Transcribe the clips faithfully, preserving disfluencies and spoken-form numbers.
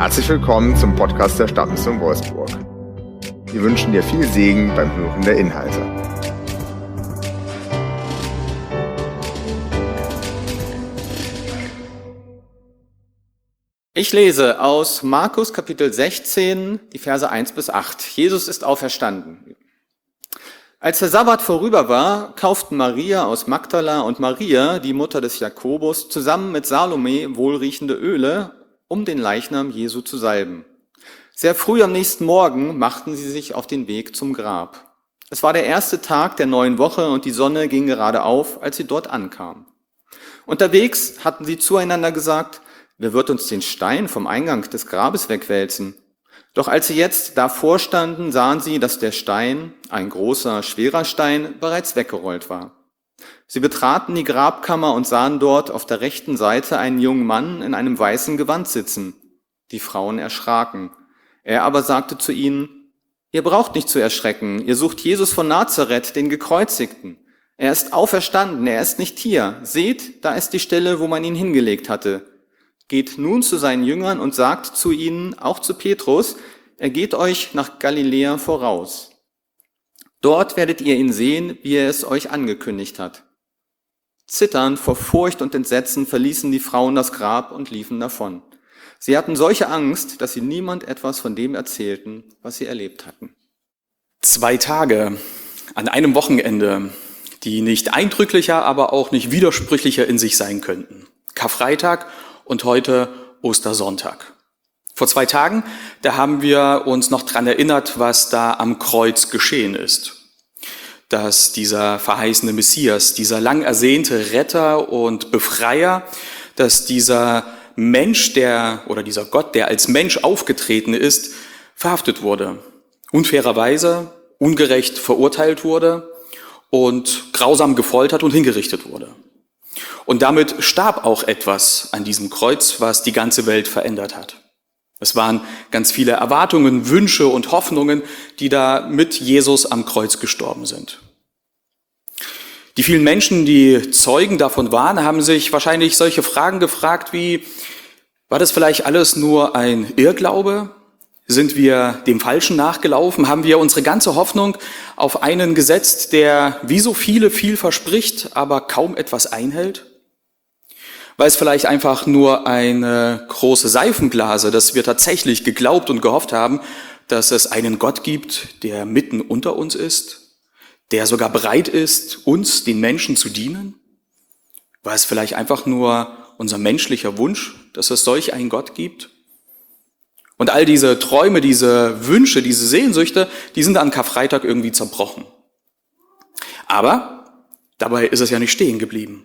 Herzlich willkommen zum Podcast der Stadtmission Wolfsburg. Wir wünschen dir viel Segen beim Hören der Inhalte. Ich lese aus Markus Kapitel sechzehn, die Verse eins bis acht. Jesus ist auferstanden. Als der Sabbat vorüber war, kauften Maria aus Magdala und Maria, die Mutter des Jakobus, zusammen mit Salome wohlriechende Öle, um den Leichnam Jesu zu salben. Sehr früh am nächsten Morgen machten sie sich auf den Weg zum Grab. Es war der erste Tag der neuen Woche und die Sonne ging gerade auf, als sie dort ankamen. Unterwegs hatten sie zueinander gesagt: Wer wird uns den Stein vom Eingang des Grabes wegwälzen? Doch als sie jetzt davor standen, sahen sie, dass der Stein, ein großer, schwerer Stein, bereits weggerollt war. Sie betraten die Grabkammer und sahen dort auf der rechten Seite einen jungen Mann in einem weißen Gewand sitzen. Die Frauen erschraken. Er aber sagte zu ihnen: Ihr braucht nicht zu erschrecken, ihr sucht Jesus von Nazareth, den Gekreuzigten. Er ist auferstanden, er ist nicht hier. Seht, da ist die Stelle, wo man ihn hingelegt hatte. Geht nun zu seinen Jüngern und sagt zu ihnen, auch zu Petrus, er geht euch nach Galiläa voraus. Dort werdet ihr ihn sehen, wie er es euch angekündigt hat. Zitternd vor Furcht und Entsetzen verließen die Frauen das Grab und liefen davon. Sie hatten solche Angst, dass sie niemand etwas von dem erzählten, was sie erlebt hatten. Zwei Tage an einem Wochenende, die nicht eindrücklicher, aber auch nicht widersprüchlicher in sich sein könnten. Karfreitag und heute Ostersonntag. Vor zwei Tagen, da haben wir uns noch dran erinnert, was da am Kreuz geschehen ist. Dass dieser verheißene Messias, dieser lang ersehnte Retter und Befreier, dass dieser Mensch, der oder dieser Gott, der als Mensch aufgetreten ist, verhaftet wurde, unfairerweise, ungerecht verurteilt wurde und grausam gefoltert und hingerichtet wurde. Und damit starb auch etwas an diesem Kreuz, was die ganze Welt verändert hat. Es waren ganz viele Erwartungen, Wünsche und Hoffnungen, die da mit Jesus am Kreuz gestorben sind. Die vielen Menschen, die Zeugen davon waren, haben sich wahrscheinlich solche Fragen gefragt wie: War das vielleicht alles nur ein Irrglaube? Sind wir dem Falschen nachgelaufen? Haben wir unsere ganze Hoffnung auf einen gesetzt, der wie so viele viel verspricht, aber kaum etwas einhält? War es vielleicht einfach nur eine große Seifenblase, dass wir tatsächlich geglaubt und gehofft haben, dass es einen Gott gibt, der mitten unter uns ist, der sogar bereit ist, uns, den Menschen, zu dienen? War es vielleicht einfach nur unser menschlicher Wunsch, dass es solch einen Gott gibt? Und all diese Träume, diese Wünsche, diese Sehnsüchte, die sind an Karfreitag irgendwie zerbrochen. Aber dabei ist es ja nicht stehen geblieben.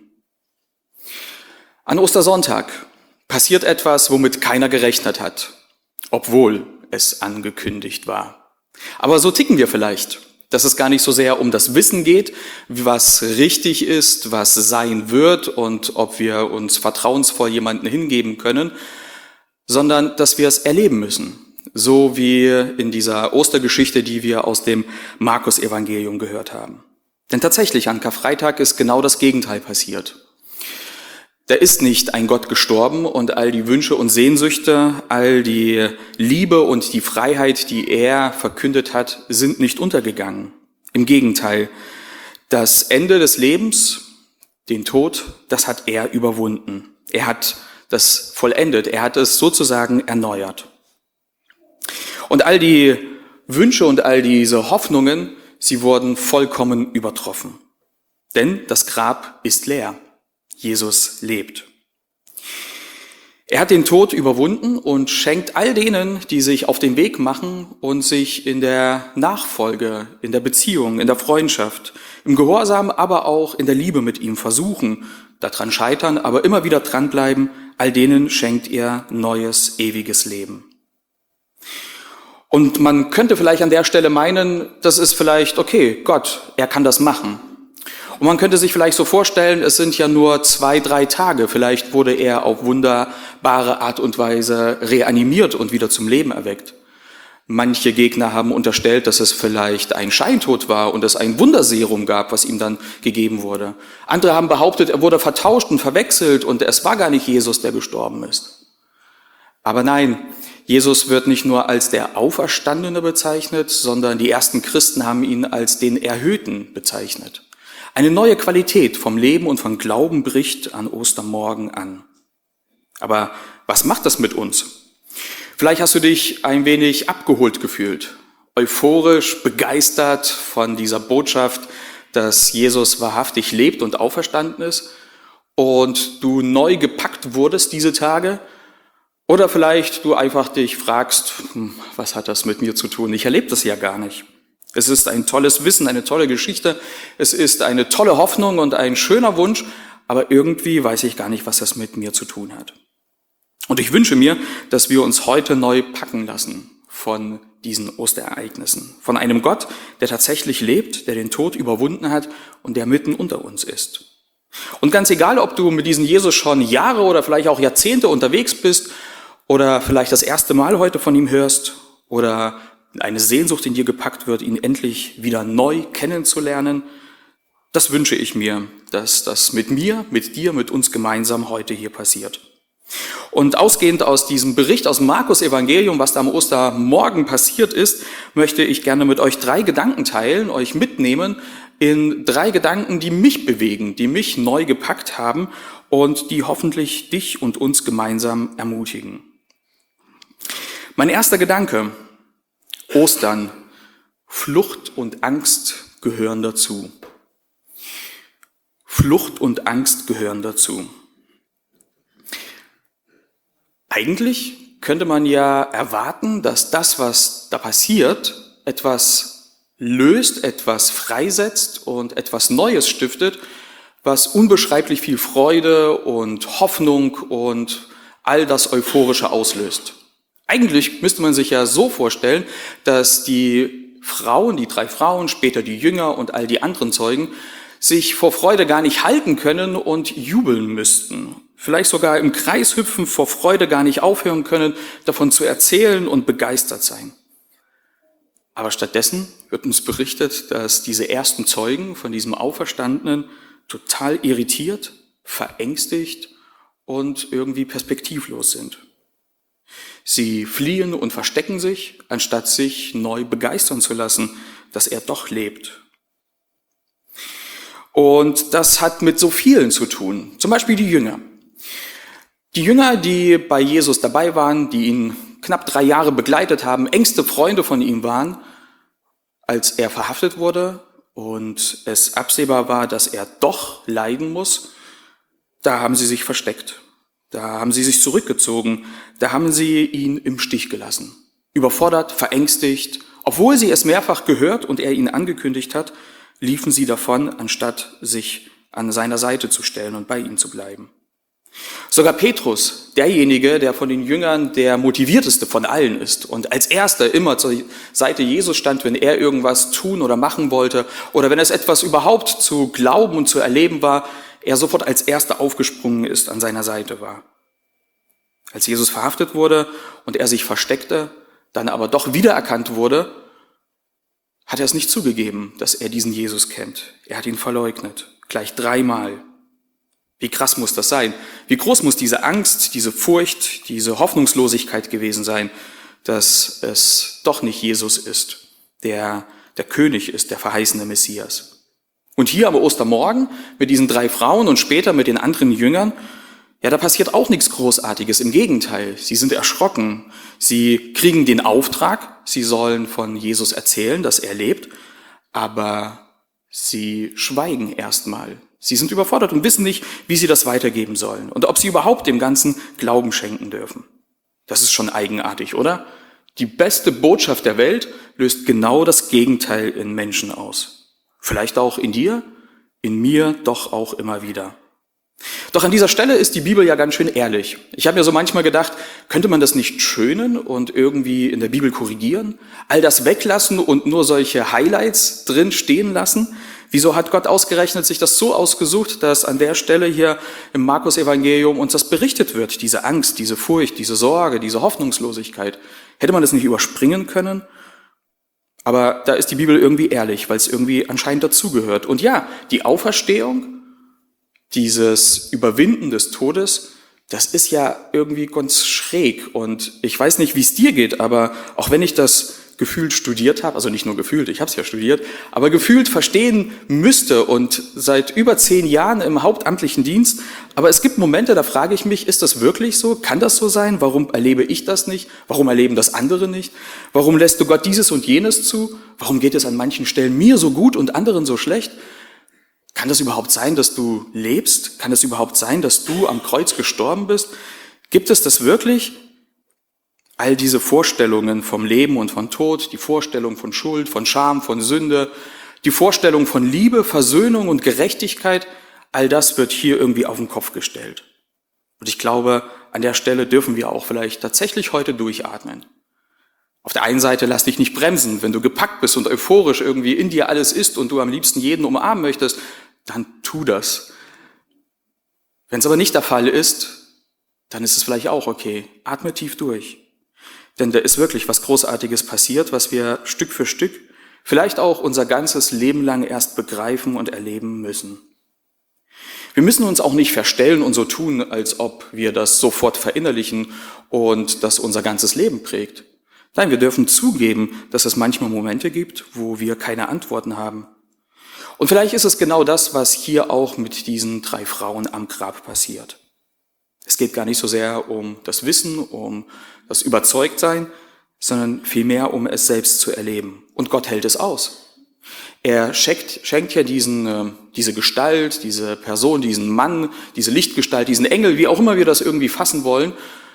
An Ostersonntag passiert etwas, womit keiner gerechnet hat, obwohl es angekündigt war. Aber so ticken wir vielleicht, dass es gar nicht so sehr um das Wissen geht, was richtig ist, was sein wird und ob wir uns vertrauensvoll jemanden hingeben können, sondern dass wir es erleben müssen, so wie in dieser Ostergeschichte, die wir aus dem Markus-Evangelium gehört haben. Denn tatsächlich an Karfreitag ist genau das Gegenteil passiert. Da ist nicht ein Gott gestorben und all die Wünsche und Sehnsüchte, all die Liebe und die Freiheit, die er verkündet hat, sind nicht untergegangen. Im Gegenteil, das Ende des Lebens, den Tod, das hat er überwunden. Er hat das vollendet, er hat es sozusagen erneuert. Und all die Wünsche und all diese Hoffnungen, sie wurden vollkommen übertroffen. Denn das Grab ist leer. Jesus lebt. Er hat den Tod überwunden und schenkt all denen, die sich auf den Weg machen und sich in der Nachfolge, in der Beziehung, in der Freundschaft, im Gehorsam, aber auch in der Liebe mit ihm versuchen, daran scheitern, aber immer wieder dranbleiben, all denen schenkt er neues, ewiges Leben. Und man könnte vielleicht an der Stelle meinen, das ist vielleicht okay, Gott, er kann das machen. Und man könnte sich vielleicht so vorstellen, es sind ja nur zwei, drei Tage. Vielleicht wurde er auf wunderbare Art und Weise reanimiert und wieder zum Leben erweckt. Manche Gegner haben unterstellt, dass es vielleicht ein Scheintod war und es ein Wunderserum gab, was ihm dann gegeben wurde. Andere haben behauptet, er wurde vertauscht und verwechselt und es war gar nicht Jesus, der gestorben ist. Aber nein, Jesus wird nicht nur als der Auferstandene bezeichnet, sondern die ersten Christen haben ihn als den Erhöhten bezeichnet. Eine neue Qualität vom Leben und vom Glauben bricht an Ostermorgen an. Aber was macht das mit uns? Vielleicht hast du dich ein wenig abgeholt gefühlt, euphorisch, begeistert von dieser Botschaft, dass Jesus wahrhaftig lebt und auferstanden ist und du neu gepackt wurdest diese Tage. Oder vielleicht du einfach dich fragst, hm, was hat das mit mir zu tun? Ich erlebe das ja gar nicht. Es ist ein tolles Wissen, eine tolle Geschichte. Es ist eine tolle Hoffnung und ein schöner Wunsch, aber irgendwie weiß ich gar nicht, was das mit mir zu tun hat. Und ich wünsche mir, dass wir uns heute neu packen lassen von diesen Osterereignissen. Von einem Gott, der tatsächlich lebt, der den Tod überwunden hat und der mitten unter uns ist. Und ganz egal, ob du mit diesem Jesus schon Jahre oder vielleicht auch Jahrzehnte unterwegs bist oder vielleicht das erste Mal heute von ihm hörst oder eine Sehnsucht in dir gepackt wird, ihn endlich wieder neu kennenzulernen, das wünsche ich mir, dass das mit mir, mit dir, mit uns gemeinsam heute hier passiert. Und ausgehend aus diesem Bericht aus dem Markus-Evangelium, was da am Ostermorgen passiert ist, möchte ich gerne mit euch drei Gedanken teilen, euch mitnehmen in drei Gedanken, die mich bewegen, die mich neu gepackt haben und die hoffentlich dich und uns gemeinsam ermutigen. Mein erster Gedanke: Ostern, Flucht und Angst gehören dazu. Flucht und Angst gehören dazu. Eigentlich könnte man ja erwarten, dass das, was da passiert, etwas löst, etwas freisetzt und etwas Neues stiftet, was unbeschreiblich viel Freude und Hoffnung und all das Euphorische auslöst. Eigentlich müsste man sich ja so vorstellen, dass die Frauen, die drei Frauen, später die Jünger und all die anderen Zeugen, sich vor Freude gar nicht halten können und jubeln müssten. Vielleicht sogar im Kreis hüpfen, vor Freude gar nicht aufhören können, davon zu erzählen und begeistert sein. Aber stattdessen wird uns berichtet, dass diese ersten Zeugen von diesem Auferstandenen total irritiert, verängstigt und irgendwie perspektivlos sind. Sie fliehen und verstecken sich, anstatt sich neu begeistern zu lassen, dass er doch lebt. Und das hat mit so vielen zu tun, zum Beispiel die Jünger. Die Jünger, die bei Jesus dabei waren, die ihn knapp drei Jahre begleitet haben, engste Freunde von ihm waren, als er verhaftet wurde und es absehbar war, dass er doch leiden muss, da haben sie sich versteckt. Da haben sie sich zurückgezogen, da haben sie ihn im Stich gelassen. Überfordert, verängstigt, obwohl sie es mehrfach gehört und er ihnen angekündigt hat, liefen sie davon, anstatt sich an seiner Seite zu stellen und bei ihm zu bleiben. Sogar Petrus, derjenige, der von den Jüngern der motivierteste von allen ist und als Erster immer zur Seite Jesus stand, wenn er irgendwas tun oder machen wollte oder wenn es etwas überhaupt zu glauben und zu erleben war, er sofort als Erster aufgesprungen ist, an seiner Seite war. Als Jesus verhaftet wurde und er sich versteckte, dann aber doch wiedererkannt wurde, hat er es nicht zugegeben, dass er diesen Jesus kennt. Er hat ihn verleugnet, gleich dreimal. Wie krass muss das sein? Wie groß muss diese Angst, diese Furcht, diese Hoffnungslosigkeit gewesen sein, dass es doch nicht Jesus ist, der der König ist, der verheißene Messias. Und hier am Ostermorgen mit diesen drei Frauen und später mit den anderen Jüngern, ja, da passiert auch nichts Großartiges. Im Gegenteil, sie sind erschrocken. Sie kriegen den Auftrag, sie sollen von Jesus erzählen, dass er lebt, aber sie schweigen erstmal. Sie sind überfordert und wissen nicht, wie sie das weitergeben sollen und ob sie überhaupt dem Ganzen Glauben schenken dürfen. Das ist schon eigenartig, oder? Die beste Botschaft der Welt löst genau das Gegenteil in Menschen aus. Vielleicht auch in dir, in mir doch auch immer wieder. Doch an dieser Stelle ist die Bibel ja ganz schön ehrlich. Ich habe mir so manchmal gedacht, könnte man das nicht schönen und irgendwie in der Bibel korrigieren? All das weglassen und nur solche Highlights drin stehen lassen? Wieso hat Gott ausgerechnet sich das so ausgesucht, dass an der Stelle hier im Markus-Evangelium uns das berichtet wird? Diese Angst, diese Furcht, diese Sorge, diese Hoffnungslosigkeit. Hätte man das nicht überspringen können? Aber da ist die Bibel irgendwie ehrlich, weil es irgendwie anscheinend dazugehört. Und ja, die Auferstehung, dieses Überwinden des Todes, Das ist ja irgendwie ganz schräg und ich weiß nicht, wie es dir geht, aber auch wenn ich das gefühlt studiert habe, also nicht nur gefühlt, ich habe es ja studiert, aber gefühlt verstehen müsste und seit über zehn Jahren im hauptamtlichen Dienst, aber es gibt Momente, da frage ich mich, ist das wirklich so? Kann das so sein? Warum erlebe ich das nicht? Warum erleben das andere nicht? Warum lässt du Gott dieses und jenes zu? Warum geht es an manchen Stellen mir so gut und anderen so schlecht? Kann das überhaupt sein, dass du lebst? Kann es überhaupt sein, dass du am Kreuz gestorben bist? Gibt es das wirklich? All diese Vorstellungen vom Leben und von Tod, die Vorstellung von Schuld, von Scham, von Sünde, die Vorstellung von Liebe, Versöhnung und Gerechtigkeit, all das wird hier irgendwie auf den Kopf gestellt. Und ich glaube, an der Stelle dürfen wir auch vielleicht tatsächlich heute durchatmen. Auf der einen Seite lass dich nicht bremsen, wenn du gepackt bist und euphorisch irgendwie in dir alles ist und du am liebsten jeden umarmen möchtest, dann tu das. Wenn es aber nicht der Fall ist, dann ist es vielleicht auch okay. Atme tief durch. Denn da ist wirklich was Großartiges passiert, was wir Stück für Stück, vielleicht auch unser ganzes Leben lang erst begreifen und erleben müssen. Wir müssen uns auch nicht verstellen und so tun, als ob wir das sofort verinnerlichen und das unser ganzes Leben prägt. Nein, wir dürfen zugeben, dass es manchmal Momente gibt, wo wir keine Antworten haben. Und vielleicht ist es genau das, was hier auch mit diesen drei Frauen am Grab passiert. Es geht gar nicht so sehr um das Wissen, um das Überzeugtsein, sondern vielmehr um es selbst zu erleben. Und Gott hält es aus. Er schenkt, schenkt ja diesen, diese Gestalt, diese Person, diesen Mann, diese Lichtgestalt, diesen Engel, wie auch immer wir das irgendwie fassen wollen.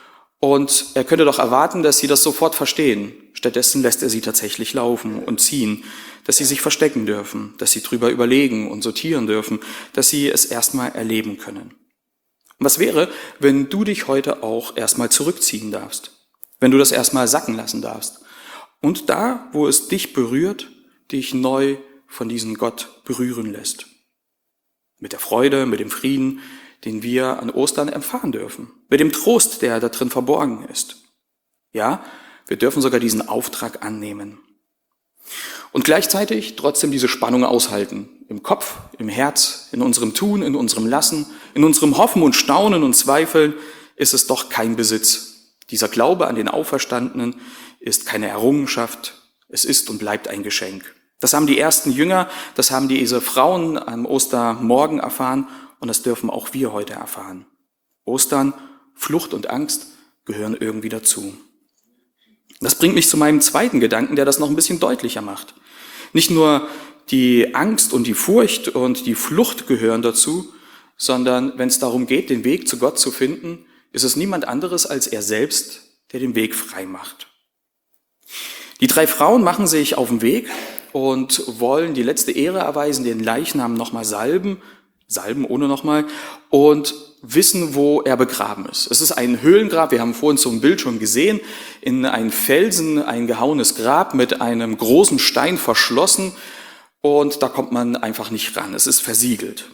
Und er könnte doch erwarten, dass sie das sofort verstehen. Stattdessen lässt er sie tatsächlich laufen und ziehen, dass sie sich verstecken dürfen, dass sie drüber überlegen und sortieren dürfen, dass sie es erstmal erleben können. Und was wäre, wenn du dich heute auch erstmal zurückziehen darfst? Wenn du das erstmal sacken lassen darfst? Und da, wo es dich berührt, dich neu von diesem Gott berühren lässt. Mit der Freude, mit dem Frieden, den wir an Ostern erfahren dürfen. Mit dem Trost, der da drin verborgen ist. Ja, wir dürfen sogar diesen Auftrag annehmen. Und gleichzeitig trotzdem diese Spannung aushalten. Im Kopf, im Herz, in unserem Tun, in unserem Lassen, in unserem Hoffen und Staunen und Zweifeln ist es doch kein Besitz. Dieser Glaube an den Auferstandenen ist keine Errungenschaft. Es ist und bleibt ein Geschenk. Das haben die ersten Jünger, das haben diese Frauen am Ostermorgen erfahren und das dürfen auch wir heute erfahren. Ostern, Flucht und Angst gehören irgendwie dazu. Das bringt mich zu meinem zweiten Gedanken, der das noch ein bisschen deutlicher macht. Nicht nur die Angst und die Furcht und die Flucht gehören dazu, sondern wenn es darum geht, den Weg zu Gott zu finden, ist es niemand anderes als er selbst, der den Weg frei macht. Die drei Frauen machen sich auf den Weg und wollen die letzte Ehre erweisen, den Leichnam nochmal salben, salben ohne nochmal, und wissen, wo er begraben ist. Es ist ein Höhlengrab, wir haben vorhin so ein Bild schon gesehen, in einen Felsen ein gehauenes Grab mit einem großen Stein verschlossen und da kommt man einfach nicht ran, es ist versiegelt.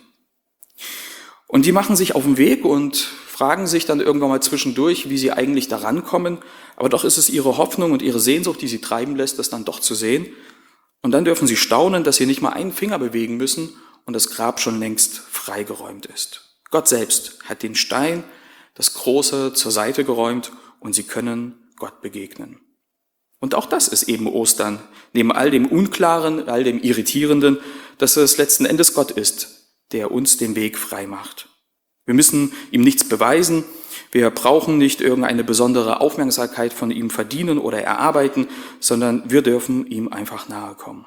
Und die machen sich auf den Weg und fragen sich dann irgendwann mal zwischendurch, wie sie eigentlich da rankommen, aber doch ist es ihre Hoffnung und ihre Sehnsucht, die sie treiben lässt, das dann doch zu sehen. Und dann dürfen sie staunen, dass sie nicht mal einen Finger bewegen müssen und das Grab schon längst freigeräumt ist. Gott selbst hat den Stein, das Große, zur Seite geräumt und sie können Gott begegnen. Und auch das ist eben Ostern, neben all dem Unklaren, all dem Irritierenden, dass es letzten Endes Gott ist, der uns den Weg frei macht. Wir müssen ihm nichts beweisen, wir brauchen nicht irgendeine besondere Aufmerksamkeit von ihm verdienen oder erarbeiten, sondern wir dürfen ihm einfach nahe kommen.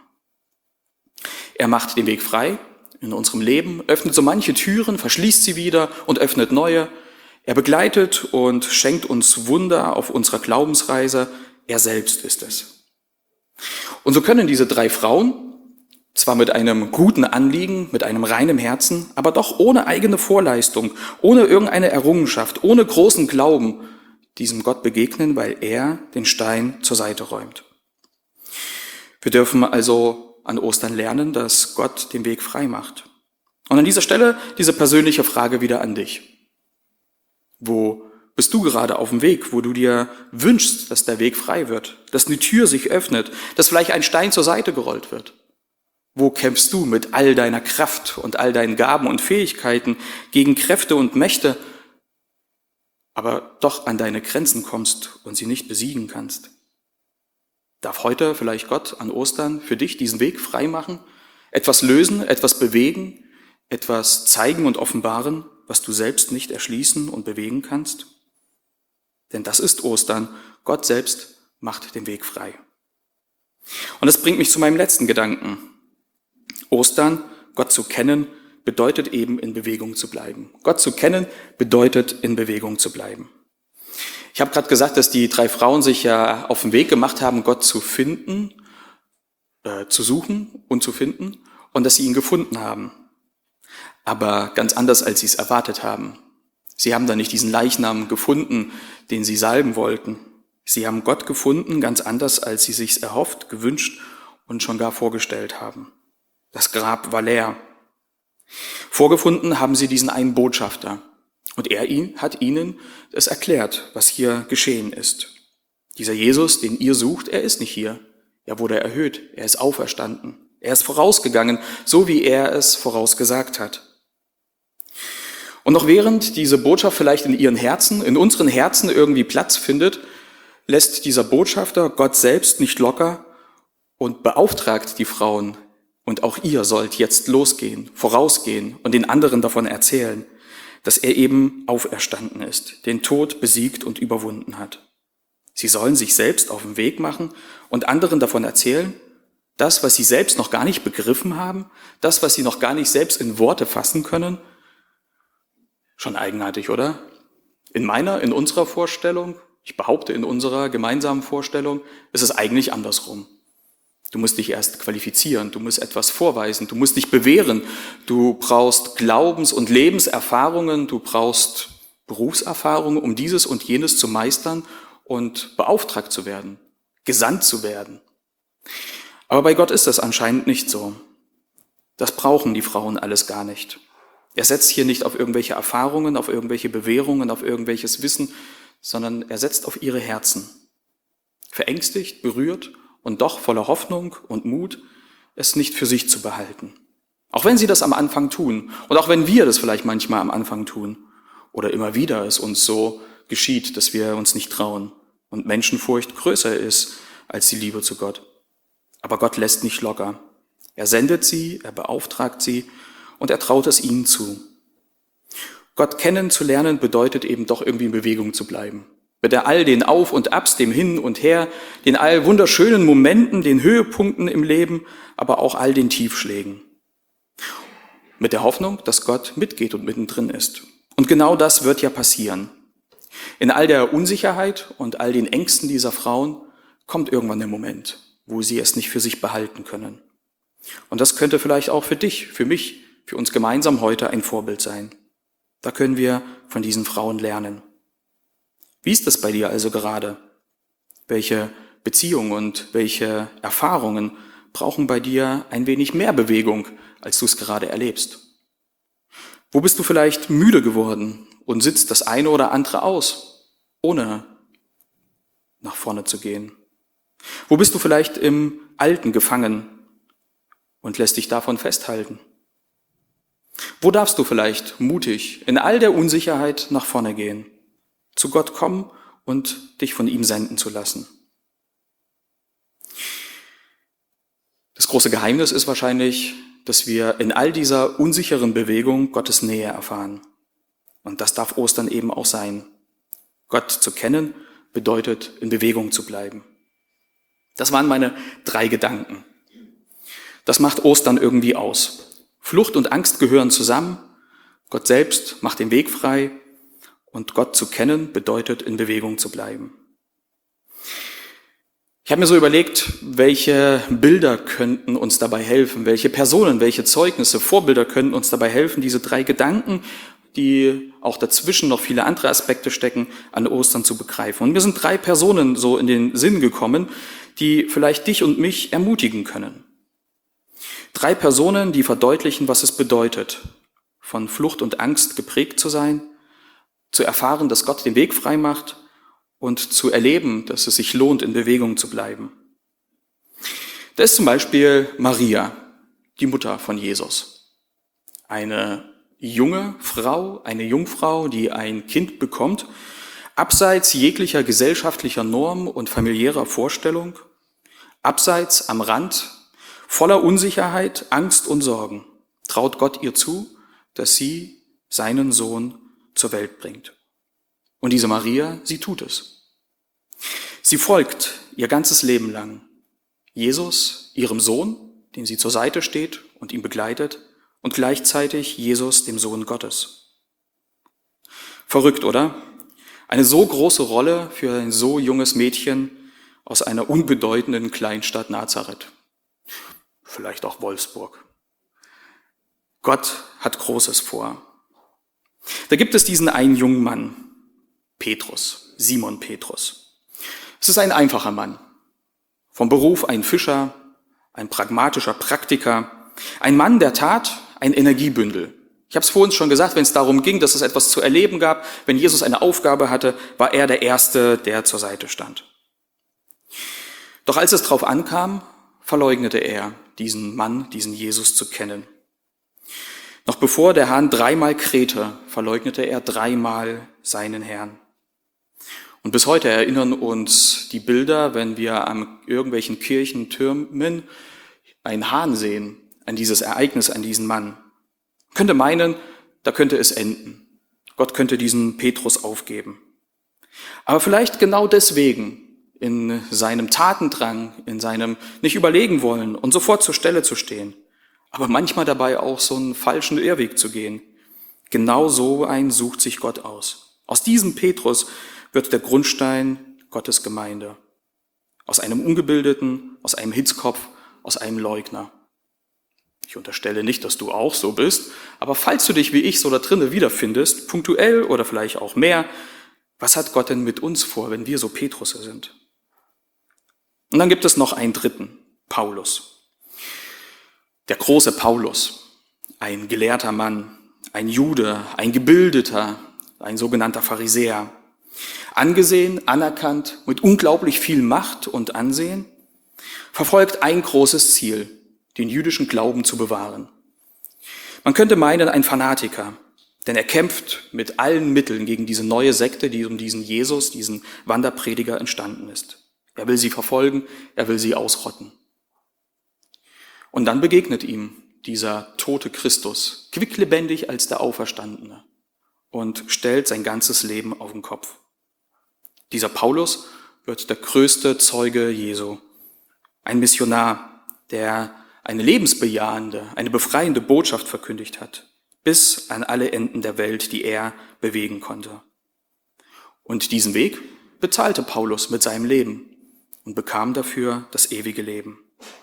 Er macht den Weg frei in unserem Leben, öffnet so manche Türen, verschließt sie wieder und öffnet neue. Er begleitet und schenkt uns Wunder auf unserer Glaubensreise. Er selbst ist es. Und so können diese drei Frauen, zwar mit einem guten Anliegen, mit einem reinen Herzen, aber doch ohne eigene Vorleistung, ohne irgendeine Errungenschaft, ohne großen Glauben, diesem Gott begegnen, weil er den Stein zur Seite räumt. Wir dürfen also an Ostern lernen, dass Gott den Weg frei macht. Und an dieser Stelle diese persönliche Frage wieder an dich. Wo bist du gerade auf dem Weg, wo du dir wünschst, dass der Weg frei wird, dass eine Tür sich öffnet, dass vielleicht ein Stein zur Seite gerollt wird? Wo kämpfst du mit all deiner Kraft und all deinen Gaben und Fähigkeiten gegen Kräfte und Mächte, aber doch an deine Grenzen kommst und sie nicht besiegen kannst? Darf heute vielleicht Gott an Ostern für dich diesen Weg frei machen, etwas lösen, etwas bewegen, etwas zeigen und offenbaren, was du selbst nicht erschließen und bewegen kannst? Denn das ist Ostern. Gott selbst macht den Weg frei. Und das bringt mich zu meinem letzten Gedanken. Ostern, Gott zu kennen, bedeutet eben in Bewegung zu bleiben. Gott zu kennen bedeutet in Bewegung zu bleiben. Ich habe gerade gesagt, dass die drei Frauen sich ja auf den Weg gemacht haben, Gott zu finden, äh, zu suchen und zu finden und dass sie ihn gefunden haben. Aber ganz anders, als sie es erwartet haben. Sie haben da nicht diesen Leichnam gefunden, den sie salben wollten. Sie haben Gott gefunden, ganz anders, als sie sich's erhofft, gewünscht und schon gar vorgestellt haben. Das Grab war leer. Vorgefunden haben sie diesen einen Botschafter. Und er hat ihnen es erklärt, was hier geschehen ist. Dieser Jesus, den ihr sucht, er ist nicht hier. Er wurde erhöht, er ist auferstanden. Er ist vorausgegangen, so wie er es vorausgesagt hat. Und noch während diese Botschaft vielleicht in ihren Herzen, in unseren Herzen irgendwie Platz findet, lässt dieser Botschafter Gott selbst nicht locker und beauftragt die Frauen, und auch ihr sollt jetzt losgehen, vorausgehen und den anderen davon erzählen, dass er eben auferstanden ist, den Tod besiegt und überwunden hat. Sie sollen sich selbst auf den Weg machen und anderen davon erzählen, das, was sie selbst noch gar nicht begriffen haben, das, was sie noch gar nicht selbst in Worte fassen können. Schon eigenartig, oder? In meiner, in unserer Vorstellung, ich behaupte in unserer gemeinsamen Vorstellung, ist es eigentlich andersrum. Du musst dich erst qualifizieren, du musst etwas vorweisen, du musst dich bewähren, du brauchst Glaubens- und Lebenserfahrungen, du brauchst Berufserfahrungen, um dieses und jenes zu meistern und beauftragt zu werden, gesandt zu werden. Aber bei Gott ist das anscheinend nicht so. Das brauchen die Frauen alles gar nicht. Er setzt hier nicht auf irgendwelche Erfahrungen, auf irgendwelche Bewährungen, auf irgendwelches Wissen, sondern er setzt auf ihre Herzen. Verängstigt, berührt und doch voller Hoffnung und Mut, es nicht für sich zu behalten. Auch wenn sie das am Anfang tun und auch wenn wir das vielleicht manchmal am Anfang tun oder immer wieder es uns so geschieht, dass wir uns nicht trauen und Menschenfurcht größer ist als die Liebe zu Gott. Aber Gott lässt nicht locker. Er sendet sie, er beauftragt sie und er traut es ihnen zu. Gott kennenzulernen bedeutet eben doch irgendwie in Bewegung zu bleiben. Mit all den Auf und Abs, dem Hin und Her, den all wunderschönen Momenten, den Höhepunkten im Leben, aber auch all den Tiefschlägen. Mit der Hoffnung, dass Gott mitgeht und mittendrin ist. Und genau das wird ja passieren. In all der Unsicherheit und all den Ängsten dieser Frauen kommt irgendwann der Moment, wo sie es nicht für sich behalten können. Und das könnte vielleicht auch für dich, für mich, für uns gemeinsam heute ein Vorbild sein. Da können wir von diesen Frauen lernen. Wie ist das bei dir also gerade? Welche Beziehungen und welche Erfahrungen brauchen bei dir ein wenig mehr Bewegung, als du es gerade erlebst? Wo bist du vielleicht müde geworden und sitzt das eine oder andere aus, ohne nach vorne zu gehen? Wo bist du vielleicht im Alten gefangen und lässt dich davon festhalten? Wo darfst du vielleicht mutig in all der Unsicherheit nach vorne gehen? Zu Gott kommen und dich von ihm senden zu lassen. Das große Geheimnis ist wahrscheinlich, dass wir in all dieser unsicheren Bewegung Gottes Nähe erfahren. Und das darf Ostern eben auch sein. Gott zu kennen bedeutet, in Bewegung zu bleiben. Das waren meine drei Gedanken. Das macht Ostern irgendwie aus. Flucht und Angst gehören zusammen. Gott selbst macht den Weg frei. Und Gott zu kennen bedeutet, in Bewegung zu bleiben. Ich habe mir so überlegt, welche Bilder könnten uns dabei helfen, welche Personen, welche Zeugnisse, Vorbilder könnten uns dabei helfen, diese drei Gedanken, die auch dazwischen noch viele andere Aspekte stecken, an Ostern zu begreifen. Und mir sind drei Personen so in den Sinn gekommen, die vielleicht dich und mich ermutigen können. Drei Personen, die verdeutlichen, was es bedeutet, von Flucht und Angst geprägt zu sein, zu erfahren, dass Gott den Weg frei macht und zu erleben, dass es sich lohnt, in Bewegung zu bleiben. Da ist zum Beispiel Maria, die Mutter von Jesus. Eine junge Frau, eine Jungfrau, die ein Kind bekommt, abseits jeglicher gesellschaftlicher Norm und familiärer Vorstellung, abseits am Rand, voller Unsicherheit, Angst und Sorgen, traut Gott ihr zu, dass sie seinen Sohn zur Welt bringt. Und diese Maria, sie tut es. Sie folgt ihr ganzes Leben lang Jesus, ihrem Sohn, dem sie zur Seite steht und ihn begleitet, und gleichzeitig Jesus, dem Sohn Gottes. Verrückt, oder? Eine so große Rolle für ein so junges Mädchen aus einer unbedeutenden Kleinstadt Nazareth. Vielleicht auch Wolfsburg. Gott hat Großes vor. Da gibt es diesen einen jungen Mann, Petrus, Simon Petrus. Es ist ein einfacher Mann. Vom Beruf ein Fischer, ein pragmatischer Praktiker, ein Mann der Tat, ein Energiebündel. Ich habe es vorhin schon gesagt, wenn es darum ging, dass es etwas zu erleben gab, wenn Jesus eine Aufgabe hatte, war er der Erste, der zur Seite stand. Doch als es drauf ankam, verleugnete er, diesen Mann, diesen Jesus zu kennen. Noch bevor der Hahn dreimal krähte, verleugnete er dreimal seinen Herrn. Und bis heute erinnern uns die Bilder, wenn wir an irgendwelchen Kirchentürmen einen Hahn sehen, an dieses Ereignis, an diesen Mann. Man könnte meinen, da könnte es enden. Gott könnte diesen Petrus aufgeben. Aber vielleicht genau deswegen, in seinem Tatendrang, in seinem nicht überlegen wollen und sofort zur Stelle zu stehen, aber manchmal dabei auch so einen falschen Irrweg zu gehen. Genau so einen sucht sich Gott aus. Aus diesem Petrus wird der Grundstein Gottes Gemeinde. Aus einem Ungebildeten, aus einem Hitzkopf, aus einem Leugner. Ich unterstelle nicht, dass du auch so bist, aber falls du dich wie ich so da drinnen wiederfindest, punktuell oder vielleicht auch mehr, was hat Gott denn mit uns vor, wenn wir so Petrusse sind? Und dann gibt es noch einen dritten, Paulus. Der große Paulus, ein gelehrter Mann, ein Jude, ein Gebildeter, ein sogenannter Pharisäer. Angesehen, anerkannt, mit unglaublich viel Macht und Ansehen, verfolgt ein großes Ziel, den jüdischen Glauben zu bewahren. Man könnte meinen, ein Fanatiker, denn er kämpft mit allen Mitteln gegen diese neue Sekte, die um diesen Jesus, diesen Wanderprediger entstanden ist. Er will sie verfolgen, er will sie ausrotten. Und dann begegnet ihm dieser tote Christus, quicklebendig als der Auferstandene, und stellt sein ganzes Leben auf den Kopf. Dieser Paulus wird der größte Zeuge Jesu, ein Missionar, der eine lebensbejahende, eine befreiende Botschaft verkündigt hat, bis an alle Enden der Welt, die er bewegen konnte. Und diesen Weg bezahlte Paulus mit seinem Leben und bekam dafür das ewige Leben.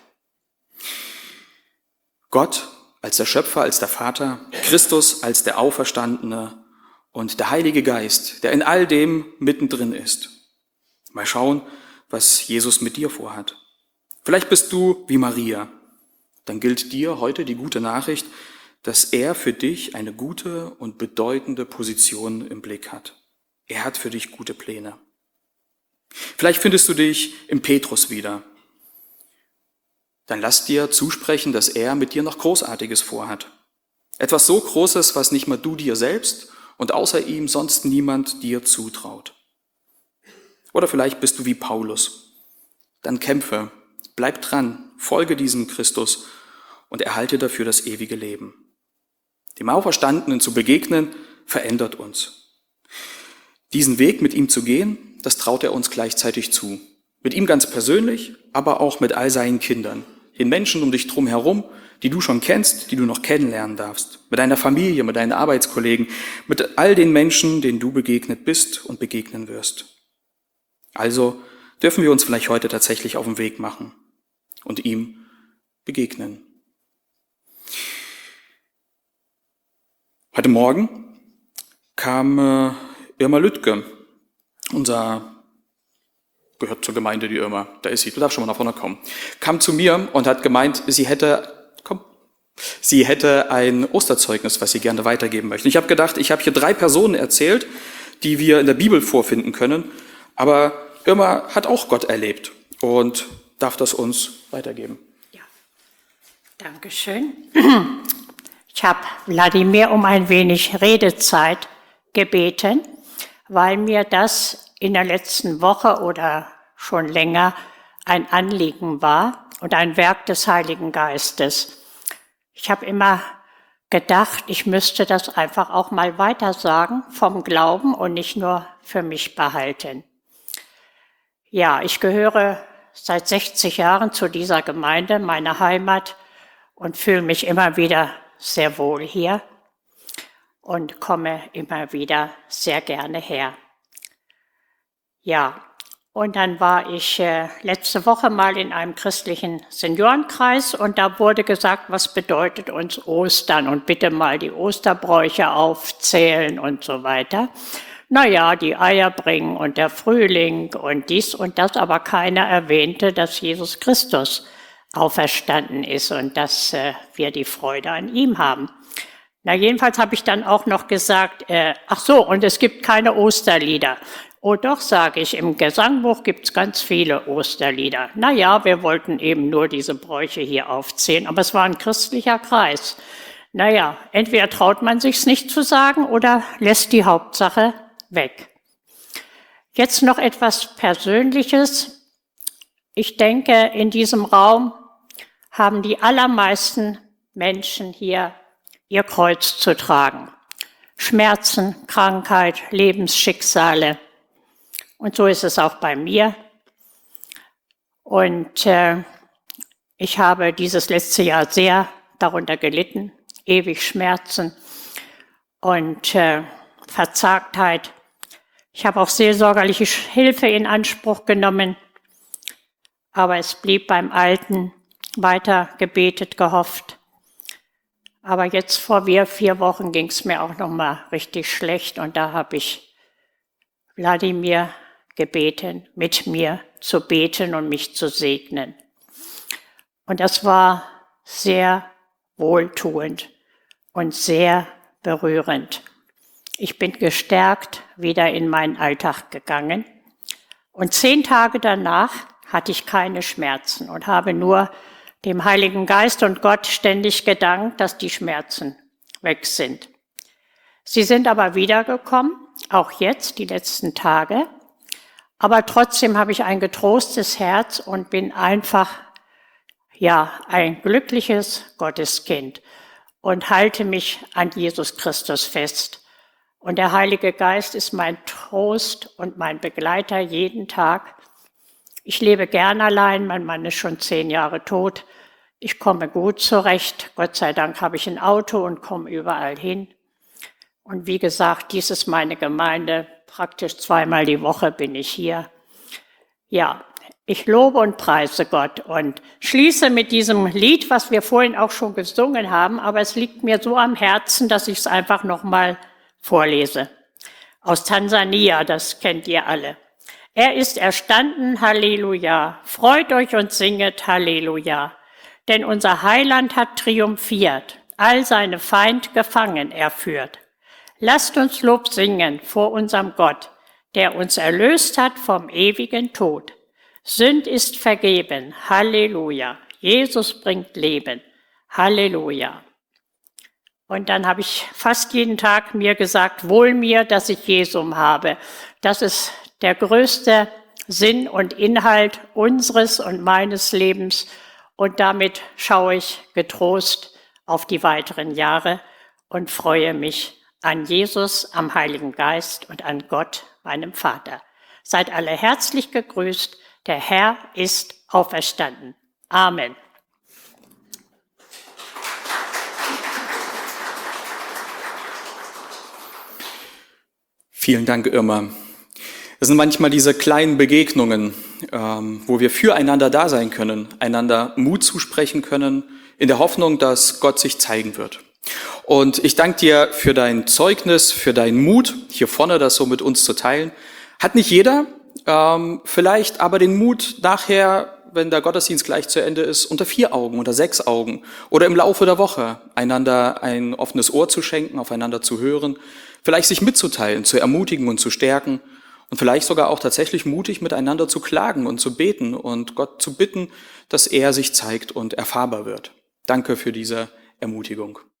Gott als der Schöpfer, als der Vater, Christus als der Auferstandene und der Heilige Geist, der in all dem mittendrin ist. Mal schauen, was Jesus mit dir vorhat. Vielleicht bist du wie Maria. Dann gilt dir heute die gute Nachricht, dass er für dich eine gute und bedeutende Position im Blick hat. Er hat für dich gute Pläne. Vielleicht findest du dich im Petrus wieder. Dann lass dir zusprechen, dass er mit dir noch Großartiges vorhat. Etwas so Großes, was nicht mal du dir selbst und außer ihm sonst niemand dir zutraut. Oder vielleicht bist du wie Paulus. Dann kämpfe, bleib dran, folge diesem Christus und erhalte dafür das ewige Leben. Dem Auferstandenen zu begegnen, verändert uns. Diesen Weg mit ihm zu gehen, das traut er uns gleichzeitig zu. Mit ihm ganz persönlich, aber auch mit all seinen Kindern. Den Menschen um dich drum herum, die du schon kennst, die du noch kennenlernen darfst. Mit deiner Familie, mit deinen Arbeitskollegen, mit all den Menschen, denen du begegnet bist und begegnen wirst. Also dürfen wir uns vielleicht heute tatsächlich auf den Weg machen und ihm begegnen. Heute Morgen kam äh, Irma Lüttke, unser, gehört zur Gemeinde die Irma, da ist sie, du darfst schon mal nach vorne kommen, kam zu mir und hat gemeint, sie hätte, komm, sie hätte ein Osterzeugnis, was sie gerne weitergeben möchte. Ich habe gedacht, ich habe hier drei Personen erzählt, die wir in der Bibel vorfinden können, aber Irma hat auch Gott erlebt und darf das uns weitergeben. Ja, danke schön. Ich habe Wladimir um ein wenig Redezeit gebeten, weil mir das in der letzten Woche oder schon länger ein Anliegen war und ein Werk des Heiligen Geistes. Ich habe immer gedacht, ich müsste das einfach auch mal weitersagen vom Glauben und nicht nur für mich behalten. Ja, ich gehöre seit sechzig Jahren zu dieser Gemeinde, meiner Heimat, und fühle mich immer wieder sehr wohl hier und komme immer wieder sehr gerne her. Ja, und dann war ich äh, letzte Woche mal in einem christlichen Seniorenkreis und da wurde gesagt, was bedeutet uns Ostern und bitte mal die Osterbräuche aufzählen und so weiter. Naja, die Eier bringen und der Frühling und dies und das, aber keiner erwähnte, dass Jesus Christus auferstanden ist und dass äh, wir die Freude an ihm haben. Na, jedenfalls habe ich dann auch noch gesagt, äh, ach so, und es gibt keine Osterlieder. Oh doch, sage ich, im Gesangbuch gibt's ganz viele Osterlieder. Na ja, wir wollten eben nur diese Bräuche hier aufzählen, aber es war ein christlicher Kreis. Naja, entweder traut man sich's nicht zu sagen oder lässt die Hauptsache weg. Jetzt noch etwas Persönliches. Ich denke, in diesem Raum haben die allermeisten Menschen hier ihr Kreuz zu tragen. Schmerzen, Krankheit, Lebensschicksale. Und so ist es auch bei mir. Und äh, ich habe dieses letzte Jahr sehr darunter gelitten, ewig Schmerzen und äh, Verzagtheit. Ich habe auch seelsorgerliche Hilfe in Anspruch genommen, aber es blieb beim Alten, weiter gebetet, gehofft. Aber jetzt vor vier, vier Wochen ging es mir auch noch mal richtig schlecht und da habe ich Wladimir gebeten, mit mir zu beten und mich zu segnen. Und das war sehr wohltuend und sehr berührend. Ich bin gestärkt wieder in meinen Alltag gegangen und zehn Tage danach hatte ich keine Schmerzen und habe nur dem Heiligen Geist und Gott ständig gedankt, dass die Schmerzen weg sind. Sie sind aber wiedergekommen, auch jetzt, die letzten Tage. Aber trotzdem habe ich ein getrostes Herz und bin einfach, ja, ein glückliches Gotteskind und halte mich an Jesus Christus fest. Und der Heilige Geist ist mein Trost und mein Begleiter jeden Tag. Ich lebe gern allein, mein Mann ist schon zehn Jahre tot. Ich komme gut zurecht. Gott sei Dank habe ich ein Auto und komme überall hin. Und wie gesagt, dies ist meine Gemeinde. Praktisch zweimal die Woche bin ich hier. Ja, ich lobe und preise Gott und schließe mit diesem Lied, was wir vorhin auch schon gesungen haben, aber es liegt mir so am Herzen, dass ich es einfach nochmal vorlese. Aus Tansania, das kennt ihr alle. Er ist erstanden, Halleluja. Freut euch und singet, Halleluja. Denn unser Heiland hat triumphiert, all seine Feind gefangen er führt. Lasst uns Lob singen vor unserem Gott, der uns erlöst hat vom ewigen Tod. Sünd ist vergeben, Halleluja. Jesus bringt Leben, Halleluja. Und dann habe ich fast jeden Tag mir gesagt, wohl mir, dass ich Jesum habe. Das ist der größte Sinn und Inhalt unseres und meines Lebens. Und damit schaue ich getrost auf die weiteren Jahre und freue mich an Jesus, am Heiligen Geist und an Gott, meinem Vater. Seid alle herzlich gegrüßt. Der Herr ist auferstanden. Amen. Vielen Dank, Irma. Es sind manchmal diese kleinen Begegnungen, ähm, wo wir füreinander da sein können, einander Mut zusprechen können, in der Hoffnung, dass Gott sich zeigen wird. Und ich danke dir für dein Zeugnis, für deinen Mut, hier vorne das so mit uns zu teilen. Hat nicht jeder, ähm, vielleicht aber den Mut nachher, wenn der Gottesdienst gleich zu Ende ist, unter vier Augen, unter sechs Augen oder im Laufe der Woche einander ein offenes Ohr zu schenken, aufeinander zu hören, vielleicht sich mitzuteilen, zu ermutigen und zu stärken und vielleicht sogar auch tatsächlich mutig miteinander zu klagen und zu beten und Gott zu bitten, dass er sich zeigt und erfahrbar wird. Danke für diese Ermutigung.